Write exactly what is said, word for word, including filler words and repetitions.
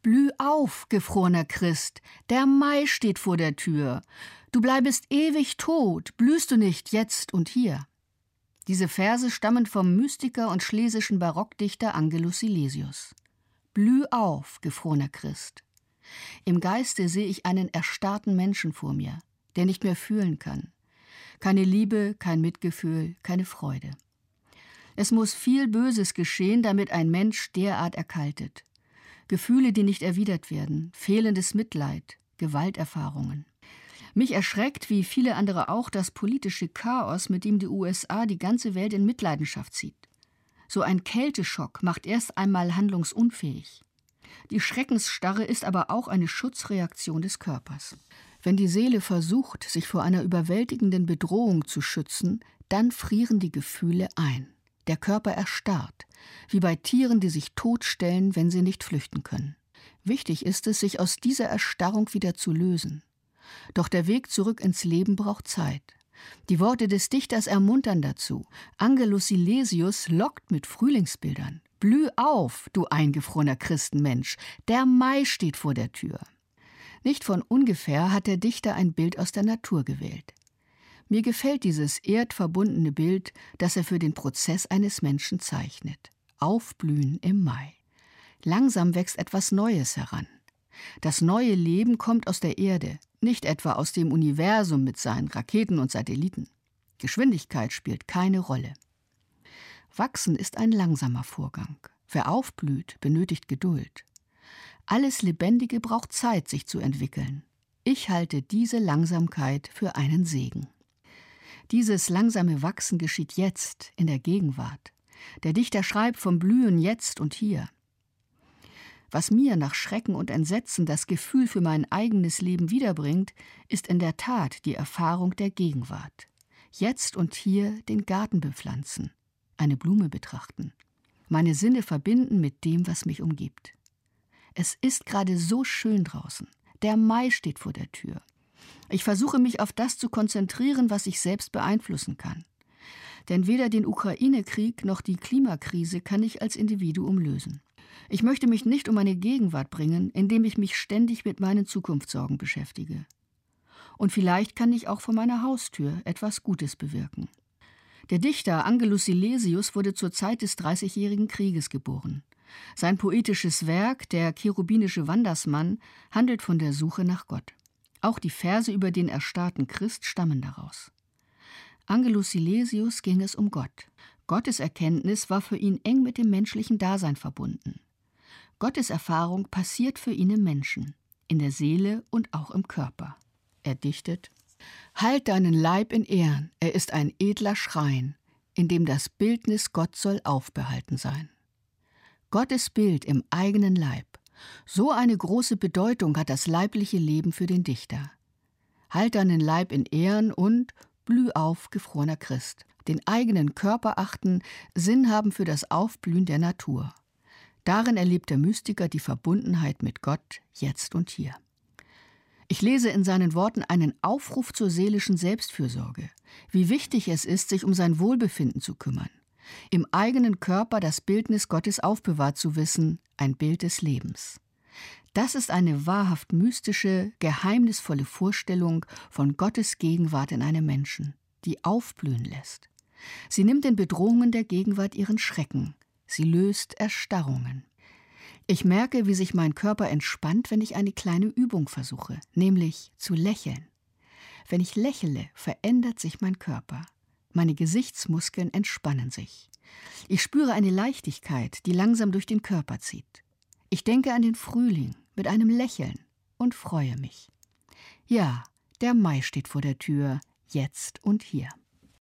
Blüh auf, gefrorener Christ, der Mai steht vor der Tür. Du bleibest ewig tot, blühst du nicht jetzt und hier. Diese Verse stammen vom Mystiker und schlesischen Barockdichter Angelus Silesius. Blüh auf, gefrorener Christ. Im Geiste sehe ich einen erstarrten Menschen vor mir, der nicht mehr fühlen kann. Keine Liebe, kein Mitgefühl, keine Freude. Es muss viel Böses geschehen, damit ein Mensch derart erkaltet. Gefühle, die nicht erwidert werden, fehlendes Mitleid, Gewalterfahrungen. Mich erschreckt, wie viele andere auch, das politische Chaos, mit dem die U S A die ganze Welt in Mitleidenschaft zieht. So ein Kälteschock macht erst einmal handlungsunfähig. Die Schreckensstarre ist aber auch eine Schutzreaktion des Körpers. Wenn die Seele versucht, sich vor einer überwältigenden Bedrohung zu schützen, dann frieren die Gefühle ein. Der Körper erstarrt, wie bei Tieren, die sich totstellen, wenn sie nicht flüchten können. Wichtig ist es, sich aus dieser Erstarrung wieder zu lösen. Doch der Weg zurück ins Leben braucht Zeit. Die Worte des Dichters ermuntern dazu. Angelus Silesius lockt mit Frühlingsbildern. Blüh auf, du eingefrorener Christenmensch, der Mai steht vor der Tür. Nicht von ungefähr hat der Dichter ein Bild aus der Natur gewählt. Mir gefällt dieses erdverbundene Bild, das er für den Prozess eines Menschen zeichnet. Aufblühen im Mai. Langsam wächst etwas Neues heran. Das neue Leben kommt aus der Erde, nicht etwa aus dem Universum mit seinen Raketen und Satelliten. Geschwindigkeit spielt keine Rolle. Wachsen ist ein langsamer Vorgang. Wer aufblüht, benötigt Geduld. Alles Lebendige braucht Zeit, sich zu entwickeln. Ich halte diese Langsamkeit für einen Segen. Dieses langsame Wachsen geschieht jetzt, in der Gegenwart. Der Dichter schreibt vom Blühen jetzt und hier. Was mir nach Schrecken und Entsetzen das Gefühl für mein eigenes Leben wiederbringt, ist in der Tat die Erfahrung der Gegenwart. Jetzt und hier den Garten bepflanzen, eine Blume betrachten, meine Sinne verbinden mit dem, was mich umgibt. Es ist gerade so schön draußen. Der Mai steht vor der Tür. Ich versuche mich auf das zu konzentrieren, was ich selbst beeinflussen kann. Denn weder den Ukraine-Krieg noch die Klimakrise kann ich als Individuum lösen. Ich möchte mich nicht um meine Gegenwart bringen, indem ich mich ständig mit meinen Zukunftssorgen beschäftige. Und vielleicht kann ich auch vor meiner Haustür etwas Gutes bewirken. Der Dichter Angelus Silesius wurde zur Zeit des Dreißigjährigen Krieges geboren. Sein poetisches Werk, der cherubinische Wandersmann, handelt von der Suche nach Gott. Auch die Verse über den erstarrten Christ stammen daraus. Angelus Silesius ging es um Gott. Gottes Erkenntnis war für ihn eng mit dem menschlichen Dasein verbunden. Gottes Erfahrung passiert für ihn im Menschen, in der Seele und auch im Körper. Er dichtet: Halt deinen Leib in Ehren, er ist ein edler Schrein, in dem das Bildnis Gott soll aufbehalten sein. Gottes Bild im eigenen Leib. So eine große Bedeutung hat das leibliche Leben für den Dichter. Halt deinen Leib in Ehren und blüh auf, gefrorener Christ. Den eigenen Körper achten, Sinn haben für das Aufblühen der Natur. Darin erlebt der Mystiker die Verbundenheit mit Gott, jetzt und hier. Ich lese in seinen Worten einen Aufruf zur seelischen Selbstfürsorge, wie wichtig es ist, sich um sein Wohlbefinden zu kümmern. Im eigenen Körper das Bildnis Gottes aufbewahrt zu wissen, ein Bild des Lebens. Das ist eine wahrhaft mystische, geheimnisvolle Vorstellung von Gottes Gegenwart in einem Menschen, die aufblühen lässt. Sie nimmt den Bedrohungen der Gegenwart ihren Schrecken. Sie löst Erstarrungen. Ich merke, wie sich mein Körper entspannt, wenn ich eine kleine Übung versuche, nämlich zu lächeln. Wenn ich lächle, verändert sich mein Körper. Meine Gesichtsmuskeln entspannen sich. Ich spüre eine Leichtigkeit, die langsam durch den Körper zieht. Ich denke an den Frühling mit einem Lächeln und freue mich. Ja, der Mai steht vor der Tür, jetzt und hier.